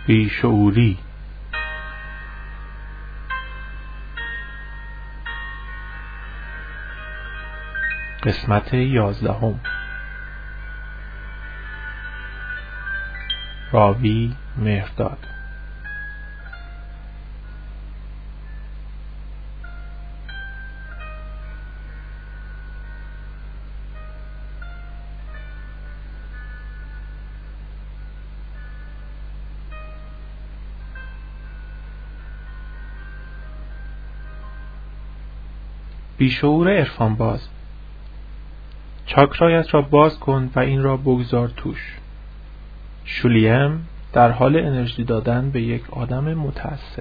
بیشعوری. قسمت 11. راوی مهرداد. بیشعور عرفان باز. چاکرایت را باز کن و این را بگذار توش. شولیم در حال انرژی دادن به یک آدم متعصب.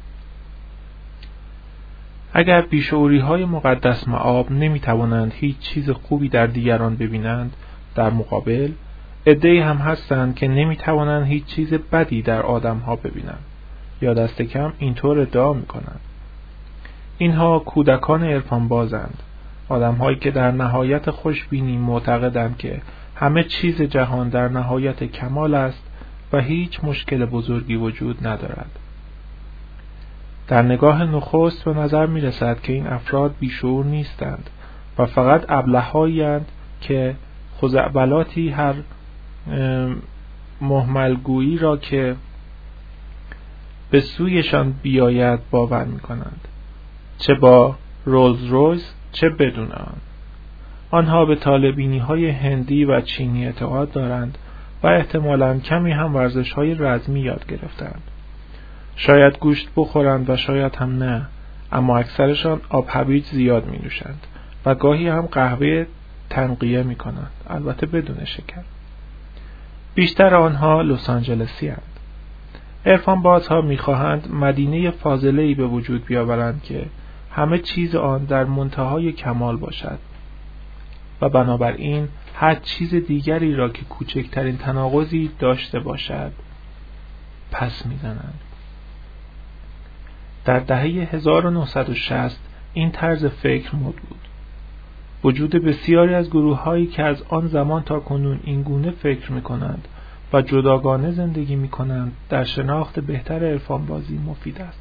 اگر بیشعوری های مقدس مآب نمی توانند هیچ چیز خوبی در دیگران ببینند، در مقابل عده‌ای هم هستند که نمی توانند هیچ چیز بدی در آدم ها ببینند، یا دست کم اینطور ادعا می کنند. اینها کودکان عرفان بازند، آدم هایی که در نهایت خوشبینی معتقدند که همه چیز جهان در نهایت کمال است و هیچ مشکل بزرگی وجود ندارد. در نگاه نخست به نظر می رسد که این افراد بیشعور نیستند و فقط ابله‌هایند که خزعبلاتی هر مهملگویی را که به سویشان بیاید باور می کنند، چه با رولز رویس چه بدون آن. آنها به طالع‌بینی های هندی و چینی اعتقاد دارند و احتمالاً کمی هم ورزش های رزمی یاد گرفتند. شاید گوشت بخورند و شاید هم نه، اما اکثرشان آب هویج زیاد می نوشند و گاهی هم قهوه تنقیه می کنند، البته بدون شکر. بیشتر آنها لس آنجلسی اند. عرفان بازها می خواهند مدینه فاضله‌ای به وجود بیاورند که همه چیز آن در منتهای کمال باشد و بنابراین هر چیز دیگری را که کوچکترین تناقضی داشته باشد پس می‌زنند. در دهه 1960 این طرز فکر مد بود. وجود بسیاری از گروه‌هایی که از آن زمان تا کنون این گونه فکر می‌کنند و جداگانه زندگی می‌کنند در شناخت بهتر عرفان بازی مفید است.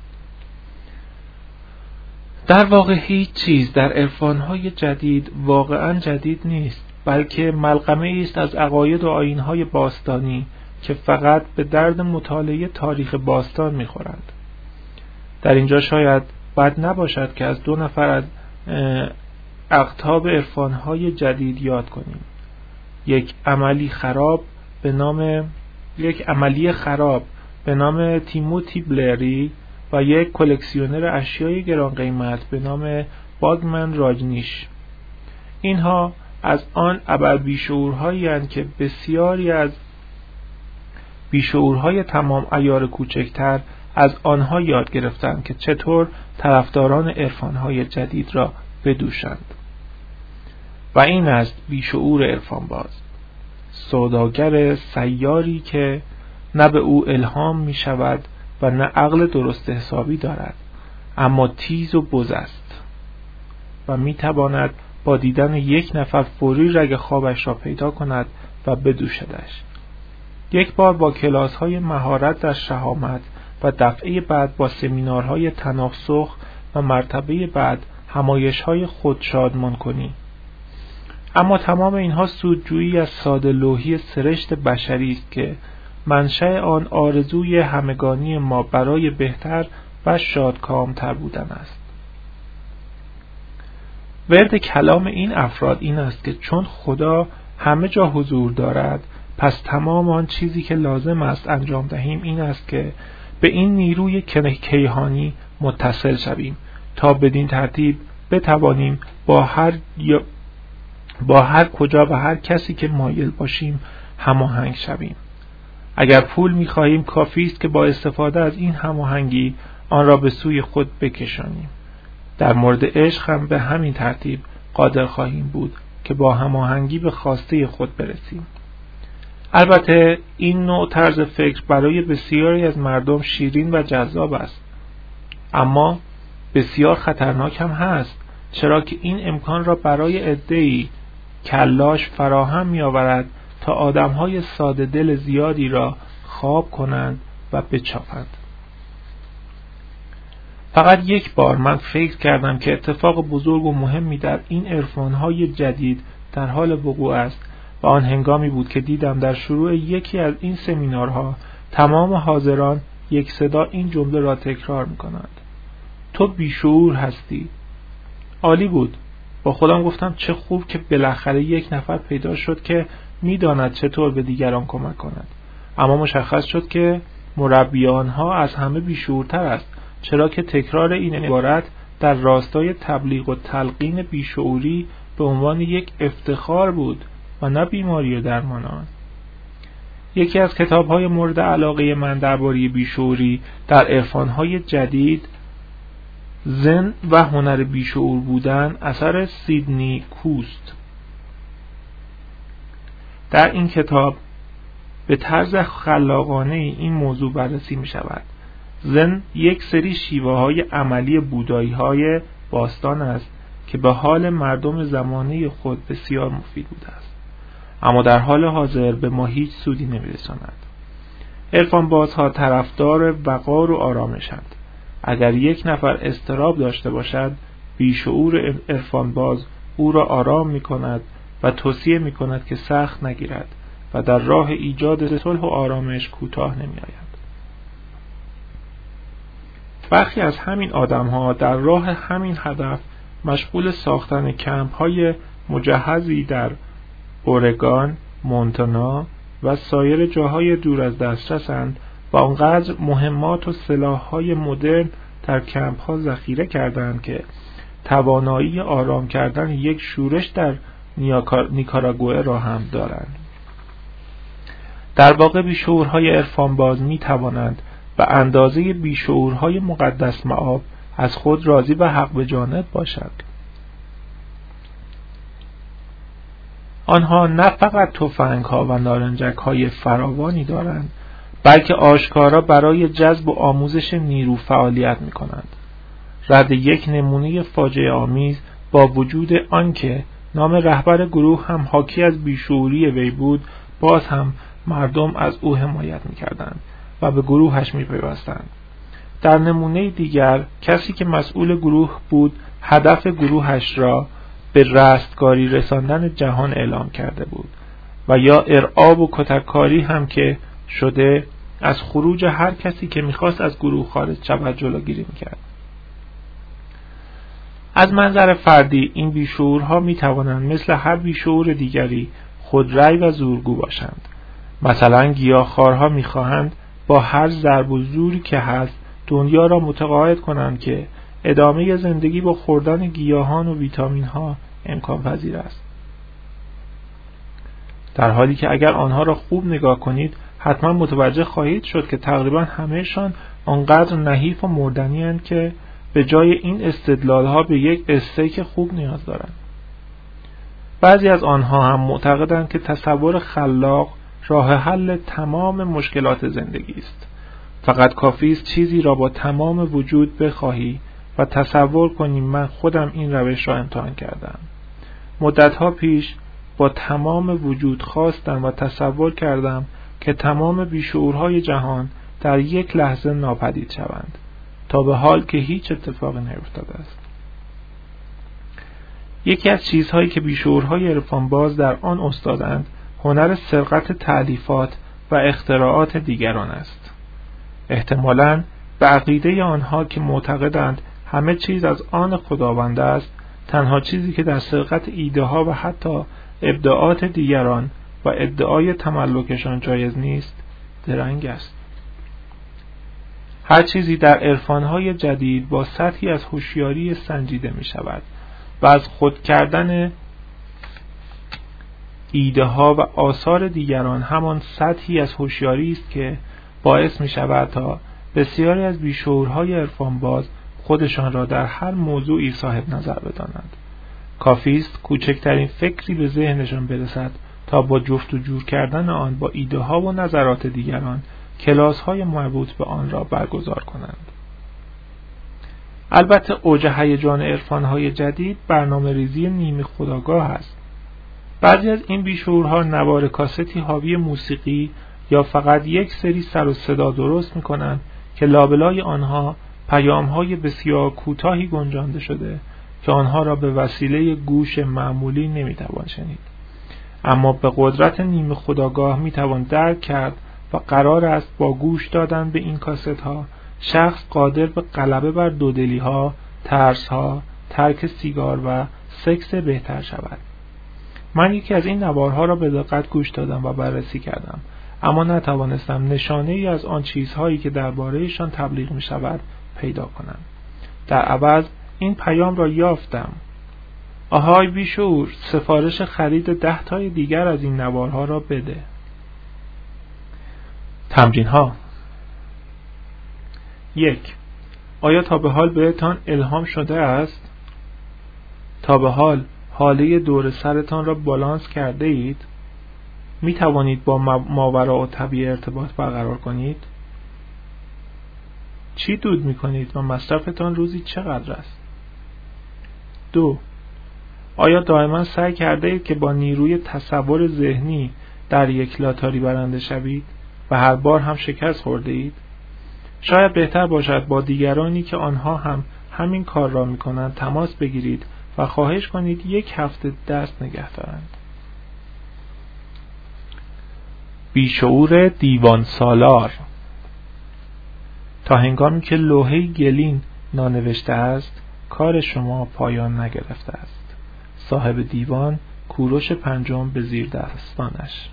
در واقع هیچ چیز در عرفان‌های جدید واقعاً جدید نیست، بلکه ملغمه است از عقاید و آیین‌های باستانی که فقط به درد مطالعه تاریخ باستان می‌خورند. در اینجا شاید بد نباشد که از 2 نفر از اقطاب عرفان‌های جدید یاد کنیم. یک عملی خراب به نام تیموتی بلری و یک کلکسیونر اشیای گران قیمت به نام باگمن راجنیش. اینها از آن ابربیشعورهایی هستند که بسیاری از بیشعورهای تمام عیار کوچکتر از آنها یاد گرفتند که چطور طرفداران عرفانهای جدید را بدوشند. و این است بیشعور عرفان باز، سوداگر سیاری که نه به او الهام می شود و نه عقل درست حسابی دارد، اما تیز و بز است و می تواند با دیدن یک نفر فوری رگ خوابش را پیدا کند و بدوشدش. یک بار با کلاس های مهارت در شهامت و دفعه بعد با سمینارهای تناسخ و مرتبه بعد همایش های خود شادمان کنی. اما تمام اینها سودجویی از ساده لوحی سرشت بشری است که منشأ آن آرزوی همگانی ما برای بهتر و شادکامتر بودن است. ورد کلام این افراد این است که چون خدا همه جا حضور دارد، پس تمام آن چیزی که لازم است انجام دهیم این است که به این نیروی کیهانی متصل شویم تا بدین ترتیب بتوانیم با هر کجا و هر کسی که مایل باشیم هماهنگ شویم. اگر پول می‌خواهیم کافی است که با استفاده از این هماهنگی آن را به سوی خود بکشانیم. در مورد عشق هم به همین ترتیب قادر خواهیم بود که با هماهنگی به خواسته خود برسیم. البته این نوع طرز فکر برای بسیاری از مردم شیرین و جذاب است، اما بسیار خطرناک هم هست، چرا که این امکان را برای عده‌ای کلاش فراهم می‌آورد تا آدم‌های ساده دل زیادی را خواب کنند و بچاپند. فقط یک بار من فکر کردم که اتفاق بزرگ و مهمی در این عرفان‌های جدید در حال وقوع است و آن هنگامی بود که دیدم در شروع یکی از این سمینارها تمام حاضران یک صدا این جمله را تکرار می‌کنند: تو بیشعور هستی. عالی بود. با خودم گفتم چه خوب که بالاخره یک نفر پیدا شد که می‌داند چطور به دیگران کمک کند. اما مشخص شد که مربی آنها از همه بیشعورتر است، چرا که تکرار این عبارت در راستای تبلیغ و تلقین بیشعوری به عنوان یک افتخار بود و نه بیماری و درمان آن. یکی از کتاب‌های مورد علاقه من درباره بیشعوری در عرفان‌های جدید، زن و هنر بیشعور بودن، اثر سیدنی کوست. در این کتاب به طرز خلاقانه این موضوع بررسی می شود. زن یک سری شیوه‌های عملی بودایی‌های باستان است که به حال مردم زمانه خود بسیار مفید بوده است، اما در حال حاضر به ما هیچ سودی نمی‌رساند. عرفان بازها طرفدار وقار و آرامشند. اگر یک نفر اضطراب داشته باشد، بیشعور عرفان باز او را آرام می‌کند و توصیه می‌کند که سخت نگیرد و در راه ایجاد صلح و آرامش کوتاه نمی‌آید. برخی از همین آدم‌ها در راه همین هدف مشغول ساختن کمپ‌های مجهزی در اورگان، مونتانا و سایر جاهای دور از دسترسند و آنقدر مهمات و سلاح‌های مدرن در کمپ‌ها ذخیره کردند که توانایی آرام کردن یک شورش در نیکاراگوئه را هم دارند. در واقع بیشعورهای عرفان باز می توانند به اندازه بیشعورهای مقدس مآب از خود راضی و حق به جانب باشند. آنها نه فقط تفنگ‌ها و نارنجک‌های فراوانی دارند، بلکه آشکارا برای جذب و آموزش نیرو فعالیت می‌کنند. رد یک نمونه فاجعه آمیز با وجود آنکه نام رهبر گروه هم حاکی از بیشعوری وی بود، باز هم مردم از او حمایت می‌کردند و به گروهش می‌پیوستند. در نمونه دیگر، کسی که مسئول گروه بود هدف گروهش را به رستگاری رساندن جهان اعلام کرده بود و یا ارعاب و کتککاری هم که شده از خروج هر کسی که میخواست از گروه خارج شود جلوگیری میکرد. از منظر فردی این بیشعورها میتوانند مثل هر بیشعور دیگری خودرأی و زورگو باشند. مثلا گیاهخوارها میخواهند با هر ضرب و زوری که هست دنیا را متقاعد کنند که ادامه زندگی با خوردن گیاهان و ویتامین ها امکان پذیر است، در حالی که اگر آنها را خوب نگاه کنید حتما متوجه خواهید شد که تقریبا همهشان آنقدر نحیف و مردنی اند که به جای این استدلال ها به یک استیک خوب نیاز دارند. بعضی از آنها هم معتقدند که تصور خلاق راه حل تمام مشکلات زندگی است. فقط کافی است چیزی را با تمام وجود بخواهی و تصور کنی. من خودم این روش را امتحان کردم. مدتها پیش با تمام وجود خواستم و تصور کردم که تمام بیشعورهای جهان در یک لحظه ناپدید شوند، تا به حال که هیچ اتفاقی نیفتاده است. یکی از چیزهایی که بیشعورهای عرفان باز در آن استادند هنر سرقت تألیفات و اختراعات دیگران است. احتمالاً به عقیده آنها که معتقدند همه چیز از آن خداوند است، تنها چیزی که در سرقت ایده ها و حتی ابداعات دیگران و ادعای تملکشان جایز نیست درنگ است. هر چیزی در عرفان‌های جدید با سطحی از هوشیاری سنجیده می شود و از خود کردن ایده ها و آثار دیگران همان سطحی از هوشیاری است که باعث می شود تا بسیاری از بیشعورهای عرفان باز خودشان را در هر موضوعی صاحب نظر بدانند. کافی است کوچکترین فکری به ذهنشان برسد تا با جفت و جور کردن آن با ایده ها و نظرات دیگران کلاس های مربوط به آن را برگزار کنند. البته اوج هیجان عرفان های جدید برنامه ریزی نیمه خودآگاه است. بعضی از این بیشعورها نوار کاستی حاوی موسیقی یا فقط یک سری سر و صدا درست می‌کنند که لابلای آنها پیام‌های بسیار کوتاهی گنجانده شده که آنها را به وسیله گوش معمولی نمی‌توان شنید، اما به قدرت نیمه خودآگاه می‌توان درک کرد و قرار است با گوش دادن به این کاست‌ها شخص قادر به غلبه بر دودلی‌ها، ترس‌ها، ترک سیگار و سکس بهتر شود. من یکی از این نوارها را به دقت گوش دادم و بررسی کردم، اما نتوانستم نشانه‌ای از آن چیزهایی که درباره‌شان تبلیغ می‌شود پیدا کنم. در عوض این پیام را یافتم: آهای بیشعور، سفارش خرید 10 تای دیگر از این نوارها را بده. تمرین ها: 1. آیا تا به حال بهتان الهام شده است؟ تا به حال حاله دور سرتان را بالانس کرده اید؟ می توانید با ماوراء الطبیعه ارتباط برقرار کنید؟ چی دود می کنید و مصرفتان روزی چقدر است؟ 2. آیا دائما سعی کرده اید که با نیروی تصور ذهنی در یک لاتاری برنده شوید و هر بار هم شکست خورده اید؟ شاید بهتر باشد با دیگرانی که آنها هم همین کار را می کنند تماس بگیرید و خواهش کنید 1 هفته دست نگه دارند. بیشعور دیوان سالار: تا هنگامی که لوحه گلین نانوشته است، کار شما پایان نگرفته است. صاحب دیوان، کوروش پنجم به زیر دستانش.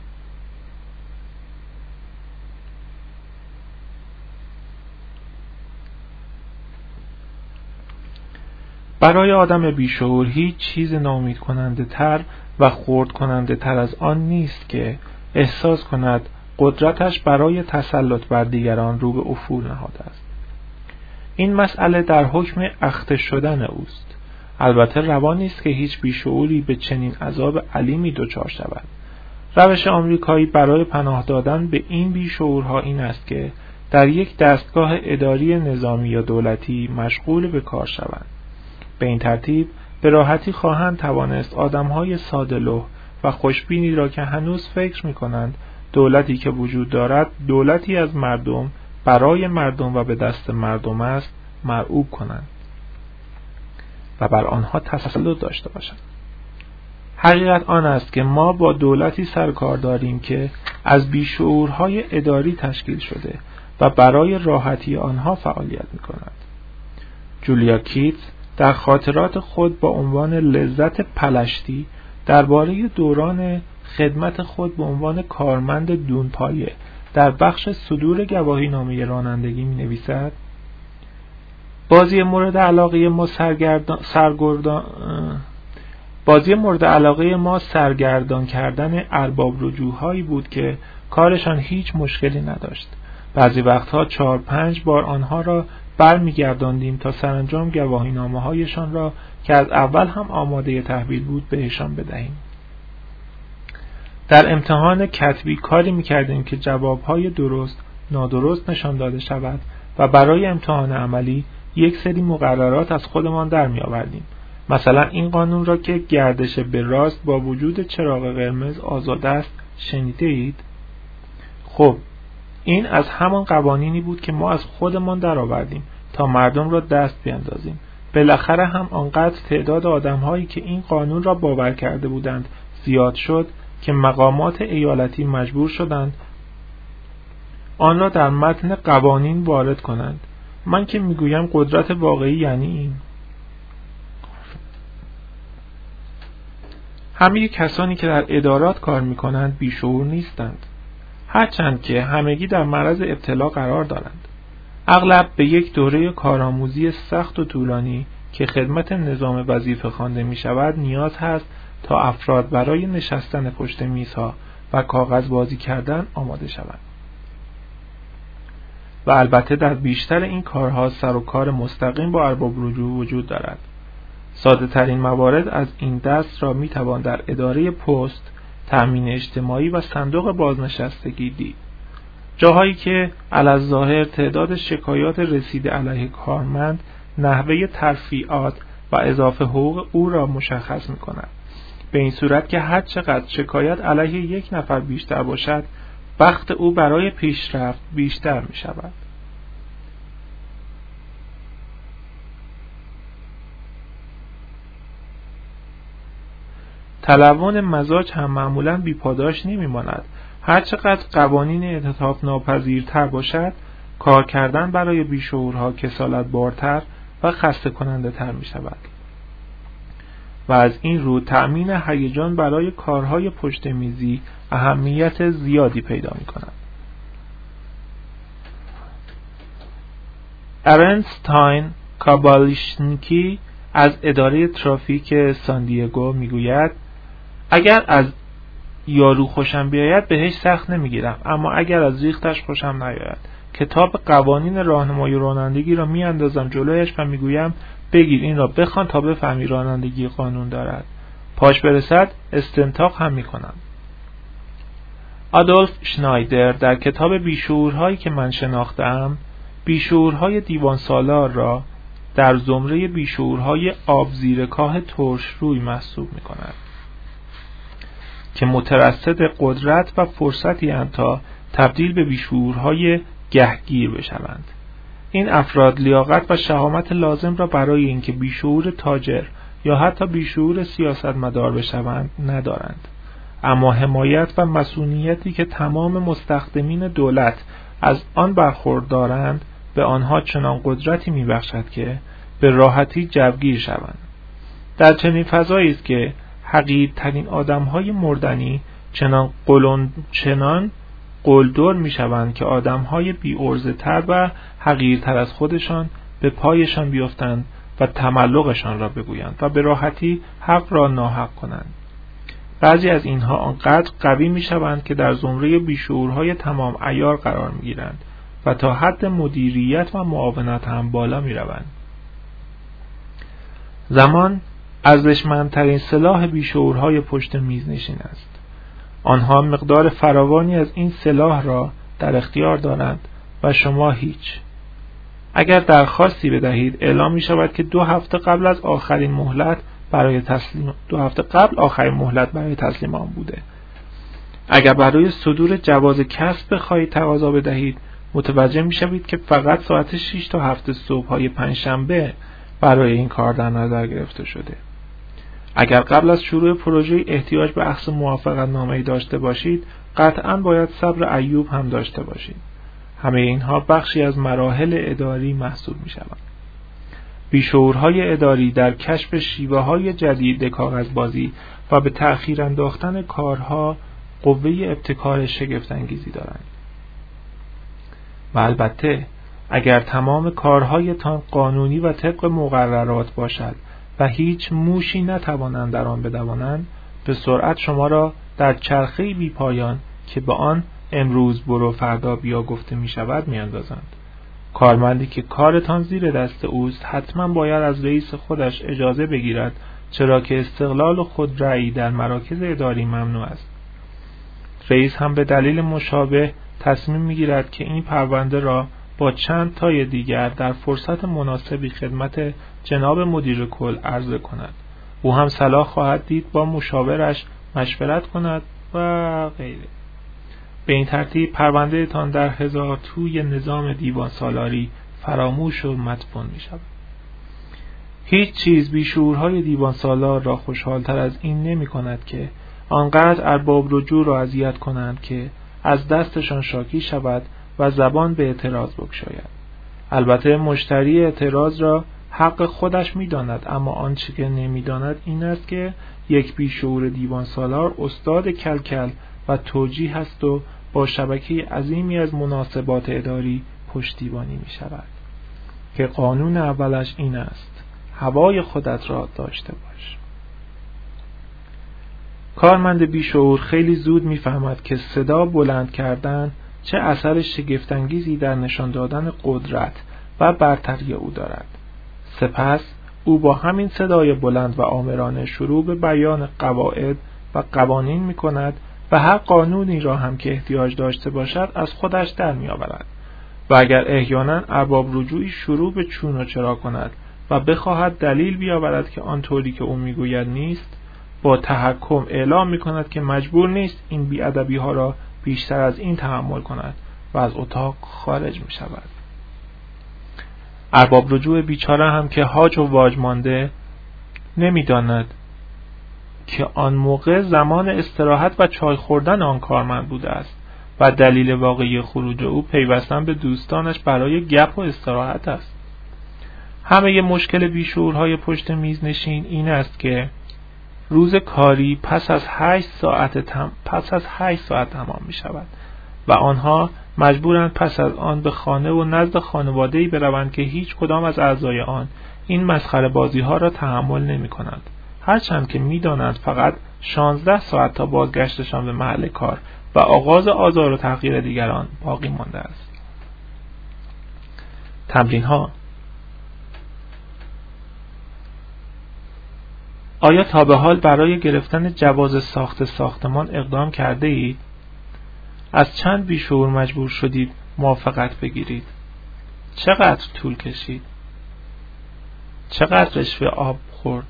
برای آدم بیشعور هیچ چیز ناامید کننده تر و خرد کننده تر از آن نیست که احساس کند قدرتش برای تسلط بر دیگران رو به افول نهاده است. این مسئله در حکم اخته شدن اوست. البته روا نیست که هیچ بیشعوری به چنین عذاب علیمی دچار شود. روش آمریکایی برای پناه دادن به این بیشعورها این است که در یک دستگاه اداری نظامی یا دولتی مشغول به کار شوند. به این ترتیب به راحتی خواهند توانست آدمهای ساده‌لوح و خوشبینی را که هنوز فکر می‌کنند دولتی که وجود دارد دولتی از مردم برای مردم و به دست مردم است مرعوب کنند و بر آنها تسلط داشته باشند. حقیقت آن است که ما با دولتی سرکار داریم که از بیشعورهای اداری تشکیل شده و برای راحتی آنها فعالیت می‌کند. جولیا کیتس در خاطرات خود با عنوان لذت پلشتی درباره دوران خدمت خود به عنوان کارمند دونپایه در بخش صدور گواهینامه رانندگی می نویسد: بازی مورد علاقه ما سرگردان کردن ارباب رجوع‌هایی بود که کارشان هیچ مشکلی نداشت. بعضی وقتها 4-5 بار آنها را برمیگرداندیم تا سرانجام گواهینامه‌هایشان را که از اول هم آماده تحویل بود بهشان بدهیم. در امتحان کتبی کاری می‌کردیم که جوابهای درست نادرست نشان داده شود و برای امتحان عملی یک سری مقررات از خودمان در می‌آوردیم. مثلا این قانون را که گردش به راست با وجود چراغ قرمز آزاد است شنیده اید؟ خب این از همان قوانینی بود که ما از خودمان درآوردیم تا مردم را دست بیاندازیم. بالاخره هم آنقدر تعداد آدم‌هایی که این قانون را باور کرده بودند زیاد شد که مقامات ایالتی مجبور شدند آن را در متن قوانین وارد کنند. من که میگویم قدرت واقعی یعنی این. همه کسانی که در ادارات کار میکنند بیشعور نیستند، هرچند که همگی در معرض ابتلا قرار دارند. اغلب به یک دوره کارآموزی سخت و طولانی که خدمت نظام وظیفه خوانده می شود نیاز هست تا افراد برای نشستن پشت میزها و کاغذ بازی کردن آماده شوند. و البته در بیشتر این کارها سر و کار مستقیم با ارباب رجوع وجود دارد. ساده ترین موارد از این دست را می توان در اداره پست، تأمین اجتماعی و صندوق بازنشستگی دید. جاهایی که علی‌الظاهر تعداد شکایات رسیده علیه کارمند نحوه ترفیعات و اضافه حقوق او را مشخص می کند. به این صورت که هر چقدر شکایت علیه یک نفر بیشتر باشد بخت او برای پیشرفت بیشتر می شود. تلون مزاج هم معمولاً بی‌پاداش نمی‌ماند. هرچقدر قوانین انعطاف ناپذیرتر باشد، کار کردن برای بیشعورها کسالت بارتر و خسته کننده تر می شود. و از این رو تأمین هیجان برای کارهای پشت میزی اهمیت زیادی پیدا می کند. ارنستاین کابالیشنیکی از اداره ترافیک ساندیگو می گوید اگر از یارو خوشم بیاید بهش سخت نمیگیرم، اما اگر از ریختش خوشم نیاید کتاب قوانین راهنمایی رانندگی را میاندازم جلویش و میگویم بگیر این را بخوان تا بفهمی رانندگی قانون دارد. پاش برسد استنطاق هم میکنم. آدولف شنایدر در کتاب بیشعورهایی که من شناختم بیشعورهای دیوان سالار را در زمره بیشعورهای آب زیر کاه ترش روی محسوب میکند که مترصد قدرت و فرصتی اند تا تبدیل به بیشعورهای گهگیر بشوند. این افراد لیاقت و شهامت لازم را برای اینکه بیشعور تاجر یا حتی بیشعور سیاستمدار بشوند ندارند، اما حمایت و مسئولیتی که تمام مستخدمین دولت از آن برخوردارند به آنها چنان قدرتی میبخشد که به راحتی جوگیر شوند. در چنین فضایی است که حقیرترین آدم‌های مردنی چنان قلدر می‌شوند که آدم‌های بی‌عرضه‌تر و حقیرتر از خودشان به پایشان بیفتند و تملقشان را بگویند و به راحتی حق را ناحق کنند. بعضی از اینها آنقدر قوی می‌شوند که در زمره بیشعورهای تمام عیار قرار می‌گیرند و تا حد مدیریت و معاونت هم بالا می‌روند. زمان ارزشمندترین سلاح بیشعورهای پشت میز نشین است. آنها مقدار فراوانی از این سلاح را در اختیار دارند و شما هیچ. اگر درخواستی بدهید اعلام می شود که 2 هفته قبل آخرین مهلت برای تسلیم آن بوده. اگر برای صدور جواز کسب بخواهید تقاضا بدهید متوجه می شوید که فقط ساعت 6 تا 7 صبح های پنجشنبه برای این کار در نظر گرفته شده. اگر قبل از شروع پروژه احتیاج به اخذ موافقتنامه‌ای داشته باشید قطعاً باید صبر ایوب هم داشته باشید. همه اینها بخشی از مراحل اداری محسوب می شوند. بیشعورهای اداری در کشف شیوه‌های جدید کاغذبازی و به تأخیر انداختن کارها قوه ابتکار شگفت‌انگیزی دارند. و البته اگر تمام کارهایتان قانونی و طبق مقررات باشد و هیچ موشی نتوانند در آن بدوانند، به سرعت شما را در چرخه‌ای بی پایان که به آن امروز برو فردا بیا گفته می شود می اندازند. کارمندی که کارتان زیر دست اوست حتما باید از رئیس خودش اجازه بگیرد، چرا که استقلال و خودرأیی در مراکز اداری ممنوع است. رئیس هم به دلیل مشابه تصمیم می گیرد که این پرونده را با چند تای دیگر در فرصت مناسبی خدمت جناب مدیر کل عرضه کند. او هم صلاح خواهد دید با مشاورش مشورت کند و غیره. به این ترتیب پرونده تان در 1000 توی نظام دیوان سالاری فراموش و مدفون می شود. هیچ چیز بیشعورهای دیوان سالار را خوشحالتر از این نمی کند که آنقدر ارباب رجوع را اذیت کنند که از دستشان شاکی شود و زبان به اعتراض بگشاید. البته مشتری اعتراض را حق خودش می داند، اما آنچه که نمی داند این است که یک بیشعور دیوان سالار استاد کلکل و توجیه است و با شبکه عظیمی از مناسبات اداری پشتیبانی می شود که قانون اولش این است: هوای خودت را داشته باش. کارمند بیشعور خیلی زود می فهمد که صدا بلند کردن چه اثر شگفت‌انگیزی در نشان دادن قدرت و برتری او دارد. سپس او با همین صدای بلند و آمرانه شروع به بیان قواعد و قوانین می کند و هر قانونی را هم که احتیاج داشته باشد از خودش در می آورد. و اگر احیانا ارباب رجوعی شروع به چون و چرا کند و بخواهد دلیل بیاورد که آنطوری که او میگوید نیست، با تحکم اعلام می کند که مجبور نیست این بی‌ادبی ها را بیشتر از این تحمل کند و از اتاق خارج می شود. ارباب رجوع بیچاره هم که هاج و واج مانده نمی داند که آن موقع زمان استراحت و چای خوردن آن کارمند بوده است و دلیل واقعی خروج او پیوستن به دوستانش برای گپ و استراحت است. همه مشکل بیشعورهای پشت میز نشین این است که روز کاری پس از 8 ساعت تمام می شود و آنها مجبورند پس از آن به خانه و نزد خانواده‌ای بروند که هیچ کدام از اعضای آن این مسخره بازی ها را تحمل نمی کنند، هرچند که می دانند فقط 16 ساعت تا بازگشتشان به محل کار و آغاز آزار و تحقیر دیگران باقی مانده است. تمرین ها: آیا تا به حال برای گرفتن جواز ساخت ساختمان اقدام کرده اید؟ از چند بیشعور مجبور شدید موافقت بگیرید؟ چقدر طول کشید؟ چقدر رشوه آب خورد؟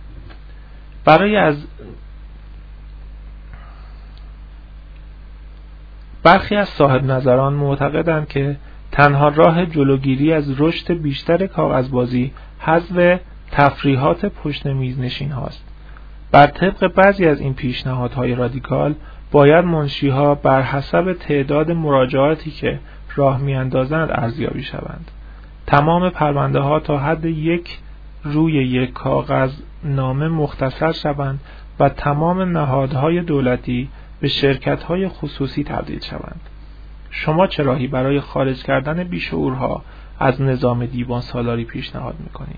برخی از صاحب نظران معتقدند که تنها راه جلوگیری از رشد بیشتر کاغذبازی حذف تفریحات پشت میز نشین هاست. بر طبق بعضی از این پیشنهادهای رادیکال باید منشی‌ها بر حسب تعداد مراجعاتی که راه می‌اندازند ارزیابی شوند. تمام پرونده ها تا حد روی یک کاغذ نامه مختصر شوند و تمام نهادهای دولتی به شرکت‌های خصوصی تبدیل شوند. شما چه راهی برای خارج کردن بیشعورها از نظام دیوان سالاری پیشنهاد می‌کنید؟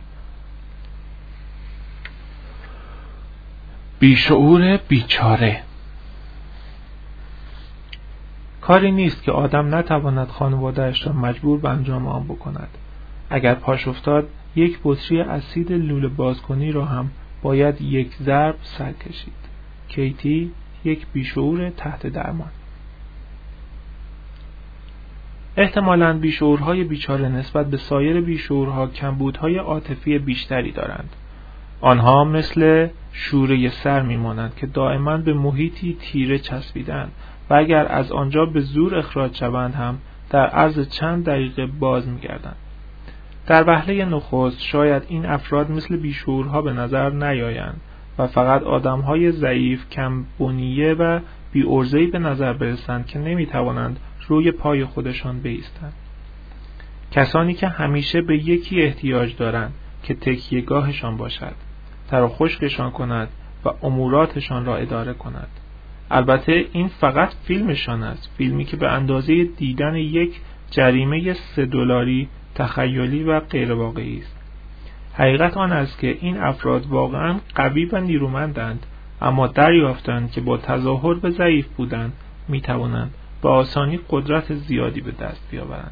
بیشعور بیچاره کاری نیست که آدم نتواند خانواده‌اش را مجبور به انجام آن بکند. اگر پاش افتاد یک بطری اسید لوله بازکنی را هم باید یک ضرب سر کشید. کیتی، یک بیشعور تحت درمان. احتمالاً بیشعورهای بیچاره نسبت به سایر بیشعورها کمبودهای عاطفی بیشتری دارند. آنها مثل شوره سر میمانند که دائما به محیطی تیره چسبیدند و اگر از آنجا به زور اخراج شوند هم در عرض چند دقیقه باز میگردند. در وهله نخست شاید این افراد مثل بیشعورها به نظر نیایند و فقط آدمهای ضعیف، کم بنیه و بی‌عرضه‌ای به نظر برسند که نمیتوانند روی پای خودشان بایستند. کسانی که همیشه به یکی احتیاج دارند که تکیه‌گاهشان باشد، تر و خشکشان کند و اموراتشان را اداره کند. البته این فقط فیلمشان است، فیلمی که به اندازه دیدن یک جریمه $3 تخیلی و غیر واقعی است. حقیقت آن است که این افراد واقعا قوی و نیرومندند، اما دریافتند که با تظاهر به ضعیف بودن می توانند به آسانی قدرت زیادی به دست بیاورند.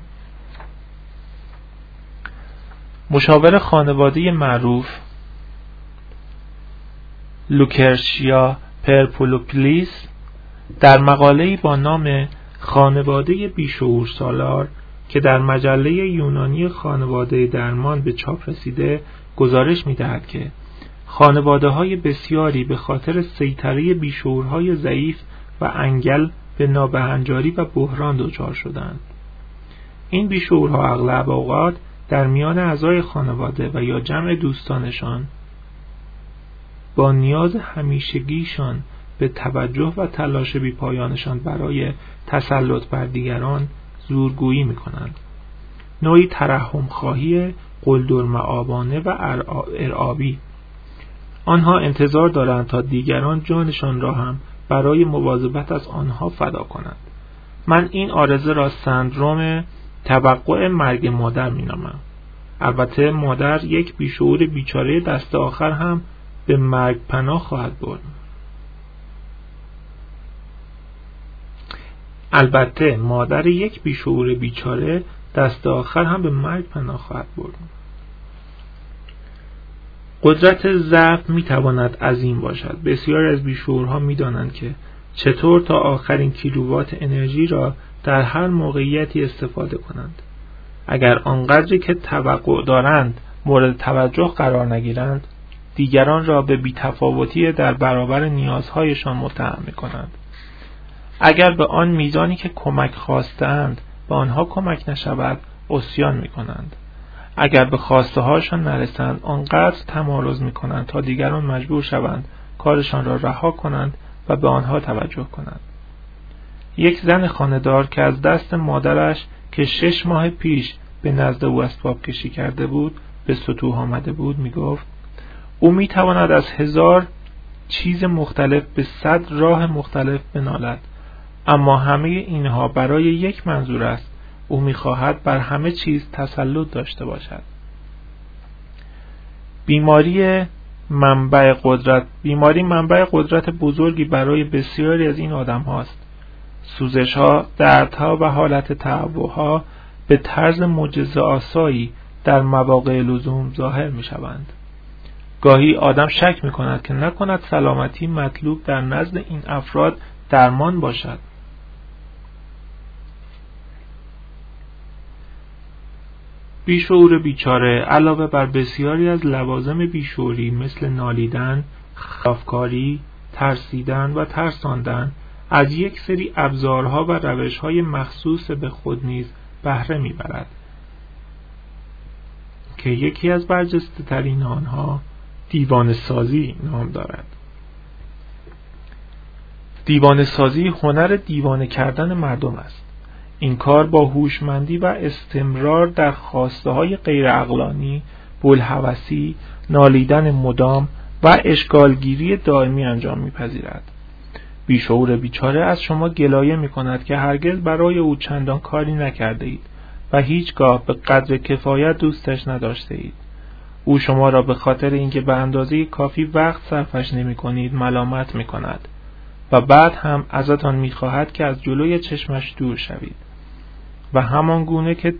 مشاور خانواده معروف لوکرشیا پرپولوکلیس در مقاله‌ای با نام خانواده بیشعور سالار که در مجله یونانی خانواده درمان به چاپ رسیده گزارش می‌دهد که خانواده‌های بسیاری به خاطر سیطره بیشعورهای ضعیف و انگل به نابهنجاری و بحران دچار شدند. این بیشعورها اغلب اوقات در میان اعضای خانواده و یا جمع دوستانشان با نیاز همیشگیشان به توجه و تلاش بی‌پایانشان برای تسلط بر دیگران زورگویی می‌کنند. نوعی ترحم‌خواهی قلدرمآبانه و ارعابی. آنها انتظار دارند تا دیگران جانشان را هم برای مواظبت از آنها فدا کنند. من این عارضه را سندروم توقع مرگ مادر می‌نامم. البته مادر یک بیشعور بیچاره دست آخر هم به مرگ پناه خواهد برد. قدرت ضعف میتواند عظیم باشد. بسیاری از بیشعورها میدانند که چطور تا آخرین کیلووات انرژی را در هر موقعیتی استفاده کنند. اگر آنقدری که توقع دارند مورد توجه قرار نگیرند، دیگران را به بی‌تفاوتی در برابر نیازهایشان متهم می‌کنند. اگر به آن میزانی که کمک خواستند به آنها کمک نشود عصیان میکنند. اگر به خواسته هاشان نرسند آنقدر تمارض میکنند تا دیگران مجبور شوند کارشان را رها کنند و به آنها توجه کنند. یک زن خانه‌دار که از دست مادرش که 6 ماه پیش به نزد او اسباب کشی کرده بود به سطوح آمده بود میگفت او میتواند از 1000 چیز مختلف به 100 راه مختلف بنالد، اما همه اینها برای یک منظور است: او میخواهد بر همه چیز تسلط داشته باشد. بیماری منبع قدرت بزرگی برای بسیاری از این آدم هاست. سوزش ها، دردها و حالت تعبه ها به طرز معجزه آسایی در مواقع لزوم ظاهر می شوند. گاهی آدم شک می کند که نکند سلامتی مطلوب در نزد این افراد درمان باشد. بیشعور بیچاره علاوه بر بسیاری از لوازم بیشعوری مثل نالیدن، خلافکاری، ترسیدن و ترساندن از یک سری ابزارها و روشهای مخصوص به خود نیز بهره میبرد که یکی از برجسته ترین آنها دیوانه سازی نام دارد. دیوانه سازی هنر دیوانه کردن مردم است. این کار با هوشمندی و استمرار در خواسته های غیر عقلانی، بوالهوسی، نالیدن مدام و اشکالگیری دائمی انجام میپذیرد. بیشعور بیچاره از شما گلایه میکند که هرگز برای او چندان کاری نکرده اید و هیچگاه به قدر کفایت دوستش نداشته اید. او شما را به خاطر اینکه به اندازه کافی وقت صرفش نمی کنید ملامت می کند و بعد هم ازتان می خواهد که از جلوی چشمش دور شوید و همان گونه که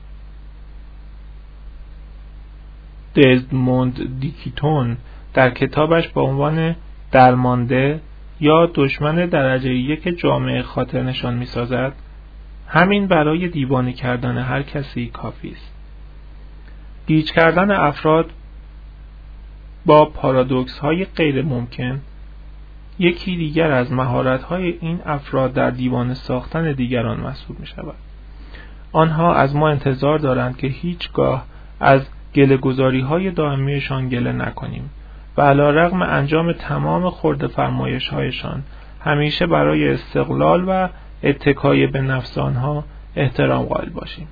دزموند دیکیتون در کتابش با عنوان درمانده یا دشمن درجه 1 جامعه خاطر نشان می سازد، همین برای دیوانه کردن هر کسی کافی است. گیج کردن افراد با پارادوکس های غیر ممکن یکی دیگر از مهارت های این افراد در دیوانه ساختن دیگران محسوب می شود. آنها از ما انتظار دارند که هیچگاه از گله گذاری های دائمیشان گله نکنیم و علی رغم انجام تمام خرده فرمایش هایشان همیشه برای استقلال و اتکای به نفس آنها احترام قائل باشیم.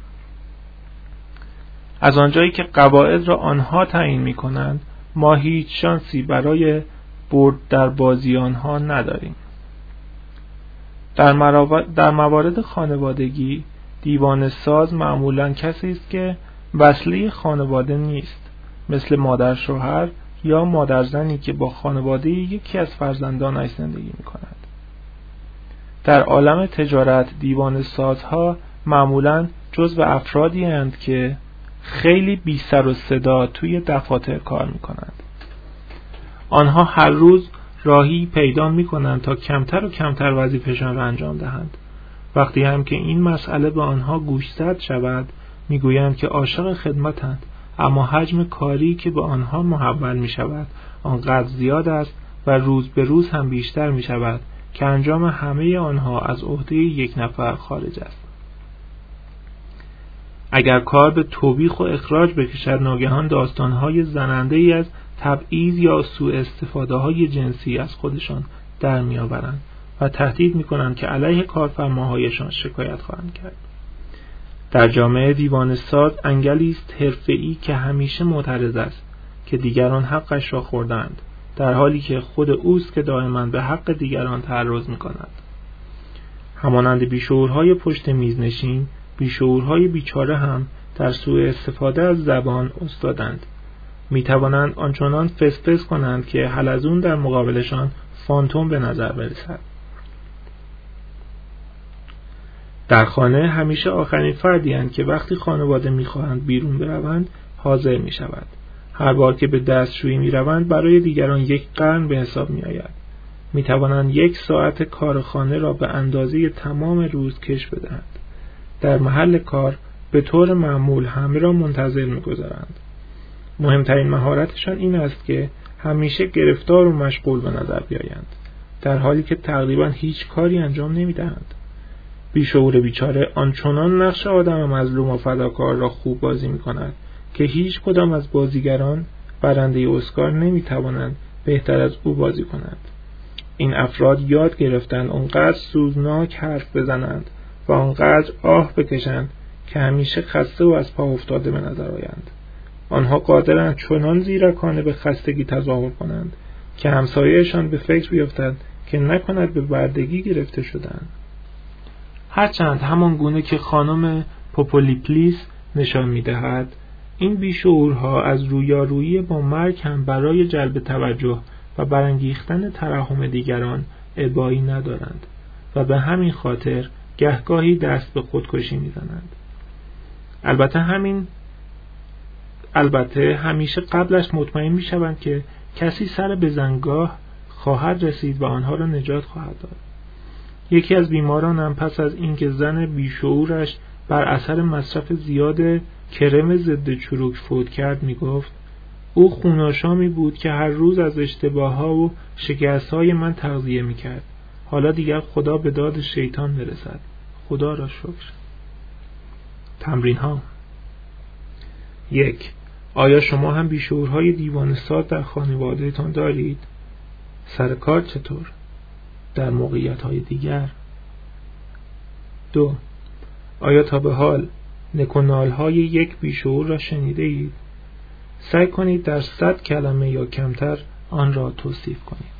از آنجایی که قواعد را آنها تعیین می کنند ما هیچ شانسی برای برد در بازی آنها نداریم. در موارد خانوادگی دیوانه ساز معمولاً کسی است که وصله خانواده نیست، مثل مادر شوهر یا مادر زنی که با خانواده یکی از فرزندانش زندگی می کند. در عالم تجارت دیوانه سازها معمولاً جزو افرادی هستند که خیلی بی سر و صدا توی دفاتر کار می کنند. آنها هر روز راهی پیدا می کنند تا کمتر و کمتر وظیفه‌شان را انجام دهند. وقتی هم که این مسئله به آنها گوشزد شود می گویند که عاشق خدمتند، اما حجم کاری که به آنها محول می شود آنقدر زیاد است و روز به روز هم بیشتر می شود که انجام همه آنها از عهده یک نفر خارج است. اگر کار به توبیخ و اخراج بکشد ناگهان داستانهای زننده‌ای از تبعیض یا سوء استفاده های جنسی از خودشان در می آورند و تهدید می کنند که علیه کارفرماهایشان شکایت خواهند کرد. در جامعه دیوانه ساز انگلی است حرفه‌ای که همیشه معترض است که دیگران حقش را خوردند، در حالی که خود اوست که دائما به حق دیگران تعرض می کند. همانند بیشعورهای پشت میز نشین، بیشعورهای بیچاره هم در سوء استفاده از زبان استادند. می توانند آنچنان فسفس کنند که حلزون در مقابلشان فانتوم به نظر برسد. در خانه همیشه آخرین فردی هستند که وقتی خانواده می خواهند بیرون بروند حاضر می شود. هر بار که به دستشویی می روند برای دیگران یک قرن به حساب می آید. می توانند 1 ساعت کار خانه را به اندازه تمام روز کش بدهند. در محل کار به طور معمول همه را منتظر می گذارند. مهمترین مهارتشان این است که همیشه گرفتار و مشغول به نظر بیایند. در حالی که تقریبا هیچ کاری انجام نمی‌دهند. بیشعور بیچاره آنچنان نقش آدم مظلوم و فداکار را خوب بازی می‌کند که هیچ کدام از بازیگران برنده اسکار نمی‌توانند بهتر از او بازی کنند. این افراد یاد گرفتند آنقدر سوزناک حرف بزنند و آنقدر آه بکشند که همیشه خسته و از پا افتاده به نظر آیند. آنها قادرند چنان زیرکانه به خستگی تظاهر کنند که همسایه‌شان به فکر بیفتند که نکند به بردگی گرفته شدند. هرچند همان گونه که خانم پوپولیپلیس نشان می‌دهد، این بیشعورها از رویارویی با مرگ هم برای جلب توجه و برانگیختن ترحم دیگران ابایی ندارند و به همین خاطر گهگاهی دست به خودکشی می‌زنند. البته همیشه قبلش مطمئن می‌شوند که کسی سر بزنگاه خواهد رسید و آنها را نجات خواهد داد. یکی از بیمارانم پس از اینکه زن بیشعورش بر اثر مصرف زیاد کرم ضد چروک فوت کرد میگفت او خوناشامی بود که هر روز از اشتباه‌ها و شکست‌های من تغذیه می‌کرد. حالا دیگر خدا به داد شیطان برسد. خدا را شکر. تمرین‌ها: 1. آیا شما هم بیشعورهای دیوانه‌ساز در خانواده‌تان دارید؟ سر کار چطور؟ در موقعیت‌های دیگر؟ 2. آیا تا به حال نکونال‌های یک بیشعور را شنیده اید؟ سعی کنید در 100 کلمه یا کمتر آن را توصیف کنید.